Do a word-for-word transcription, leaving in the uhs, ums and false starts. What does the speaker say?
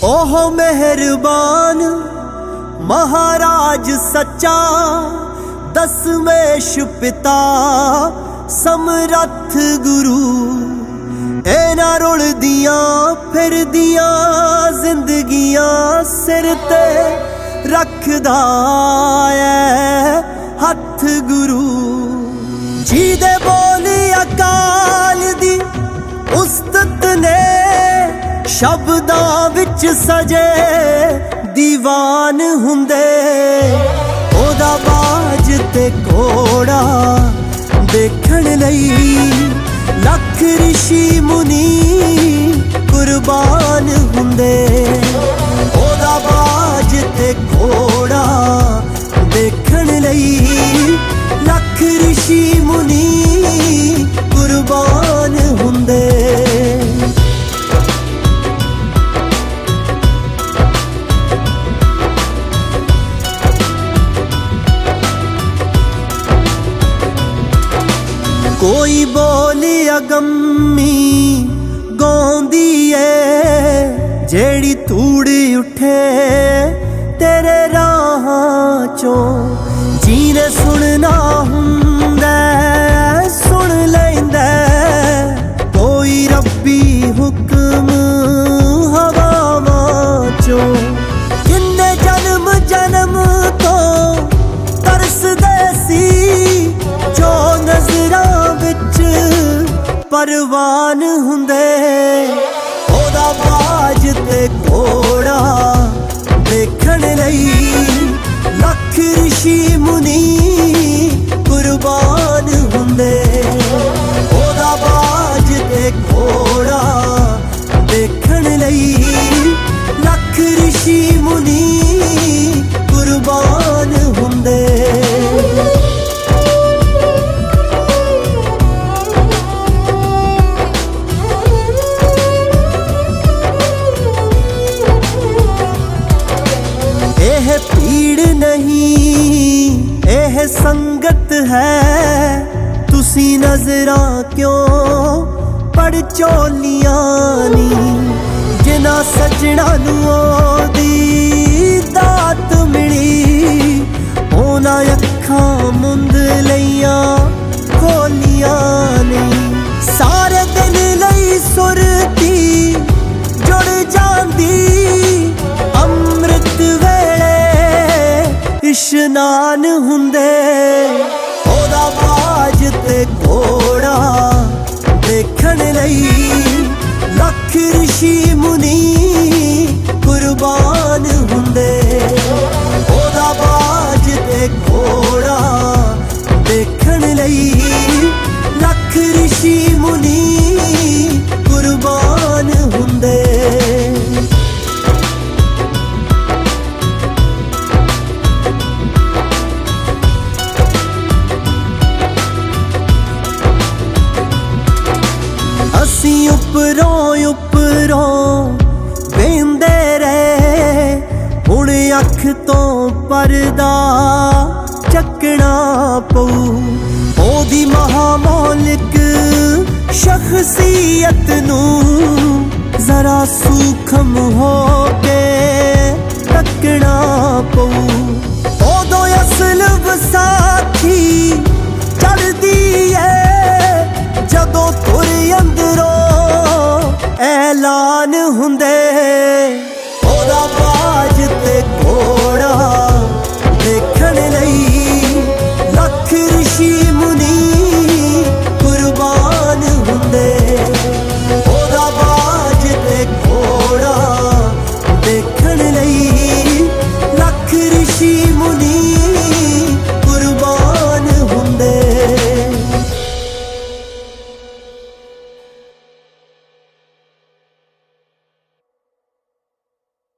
ओह मेहरबान महाराज सच्चा, दसवेश पिता समरथ गुरु। एना रुलदियां फिरदियां जिंदगियां सिर ते रखदा ऐ हथ गुरु। जी दे बोली अकाल दी उस्तत ने, शब्दां विच सजे दीवान हुंदे। ओदा बाज ते घोड़ा देखण लई लख ऋषि मुनि कुर्बान हुंदे। ओदा बाज ते घोड़ा देखण लई लख ऋषि मुनि कुर्बान हुंदे। कोई बोली अगम्मी गौंदी है, जेड़ी तूड़ी उठे तेरे राहां चों। जीने सुनना हुंदा सुन लैंदा, कोई रब्बी हुक्म हवावां चों। किन्ने जन्म जन्म तो तरसदे सी, जो नजरां परवान हुंदे। ओदा बाज ते घोड़ा देखण लई लख ऋषि मुनि कुर्बान हुंदे। ओदा बाज ते घोड़ा देखण लई लख ऋषि मुनि कुर्बान हुंदे। एह भीड़ नहीं एह संगत है, तुसी नजरां क्यों पड़चोलियां नी। जिन्हां सजना नूं ओदी दात मिली, उन्हां अखां मुंद लईयां खोलियां नहीं। सारे दिन लई सुरती जुड़ जांदी, अमृत इशनान हुंदे। ओदा बाज ते घोड़ा देखण लई लख ऋषि मुनि कुर्बान हुंदे। ओदा बाज ते घोड़ा देखण लई लख ऋषि मुनि कुर्बान हुंदे। असी उपरों उपरों वेंदे रहे, हुण अख तो परदा चकना पऊ। ओदी महामौलिक शख्सियत नूं जरा सूखम हो के तकना पऊ। ओदों असल वसा